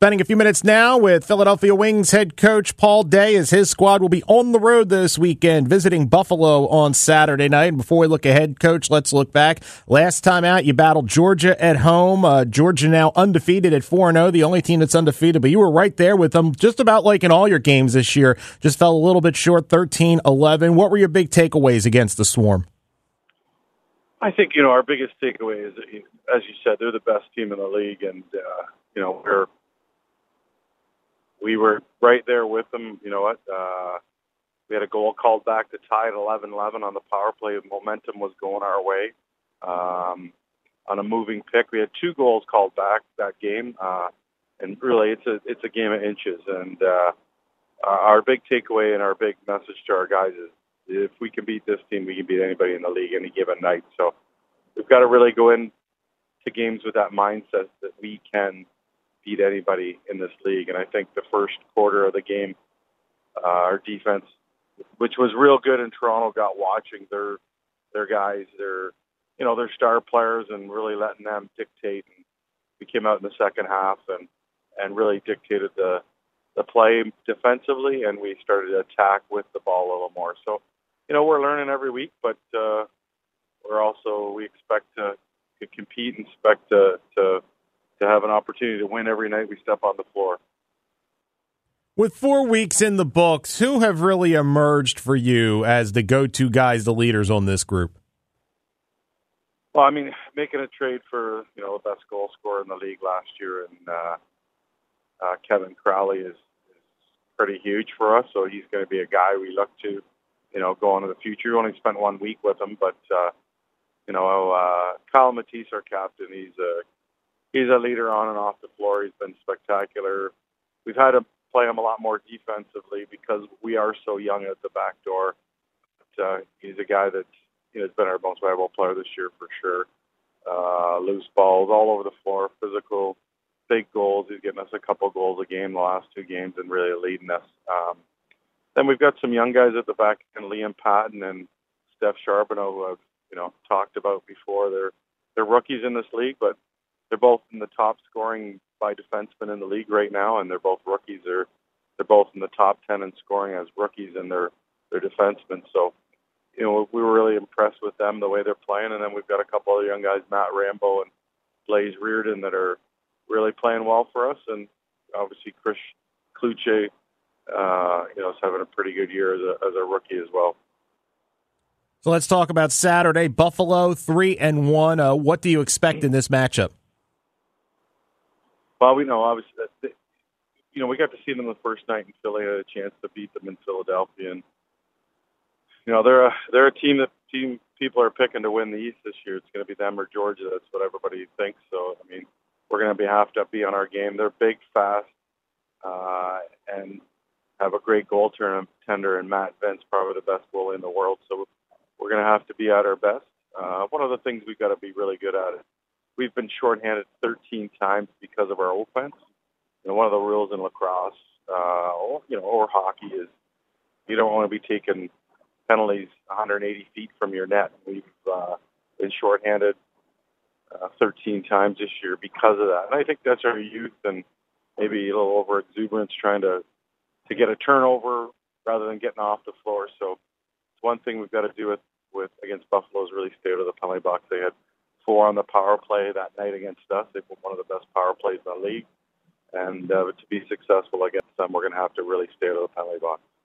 Spending a few minutes now with Philadelphia Wings head coach Paul Day as his squad will be on the road this weekend, visiting Buffalo on Saturday night. And before we look ahead, Coach, let's look back. Last time out, you battled Georgia at home. Georgia now undefeated at 4-0, the only team that's undefeated. But you were right there with them just about like in all your games this year. Just fell a little bit short, 13-11. What were your big takeaways against the Swarm? I think, our biggest takeaway is, as you said, they're the best team in the league. And, we were right there with them. You know what? We had a goal called back to tie at 11-11 on the power play. Momentum was going our way. On a moving pick, we had 2 goals called back that game. And really, it's a game of inches. And our big takeaway and our big message to our guys is, if we can beat this team, we can beat anybody in the league any given night. So we've got to really go into games with that mindset that we can beat anybody in this league. And I think the first quarter of the game, our defense, which was real good in Toronto, got watching their guys, their star players, and really letting them dictate. And we came out in the second half and really dictated the play defensively, and we started to attack with the ball a little more. So, we're learning every week, but we expect to compete and expect to have an opportunity to win every night we step on the floor. With 4 weeks in the books, who have really emerged for you as the go-to guys, the leaders on this group? Well, making a trade for, the best goal scorer in the league last year, and Kevin Crowley is pretty huge for us. So he's going to be a guy we look to, go into the future. We only spent 1 week with him, but, Kyle Matisse, our captain, he's a leader on and off the floor. He's been spectacular. We've had to play him a lot more defensively because we are so young at the back door. But, he's a guy that's, has been our most valuable player this year for sure. Loose balls all over the floor, physical, big goals. He's getting us a couple goals a game the last 2 games and really leading us. Then we've got some young guys at the back, and Liam Patton and Steph Charbonneau, who I've talked about before. They're rookies in this league, but they're both in the top scoring by defensemen in the league right now, and they're both rookies. They're both in the top 10 in scoring as rookies, and they're defensemen. So, we were really impressed with them, the way they're playing. And then we've got a couple other young guys, Matt Rambo and Blaze Reardon, that are really playing well for us. And obviously Chris Kluche, is having a pretty good year as a rookie as well. So let's talk about Saturday. Buffalo 3-1. What do you expect in this matchup? Well, we know obviously that we got to see them the first night in Philly. Had a chance to beat them in Philadelphia, and they're a team that people are picking to win the East this year. It's going to be them or Georgia. That's what everybody thinks. So we're going to have to be on our game. They're big, fast, and have a great goaltender in Matt Vince, probably the best goalie in the world. So we're going to have to be at our best. One of the things we've got to be really good at is we've been shorthanded 13 times because of our offense. One of the rules in lacrosse, or hockey is you don't want to be taking penalties 180 feet from your net. We've been shorthanded 13 times this year because of that. And I think that's our youth and maybe a little over exuberance trying to get a turnover rather than getting off the floor. So it's one thing we've got to do with against Buffalo is really stay out of the penalty box. They had 4 on the power play that night against us. They put one of the best power plays in the league. And to be successful against them, we're going to have to really stay out of the penalty box.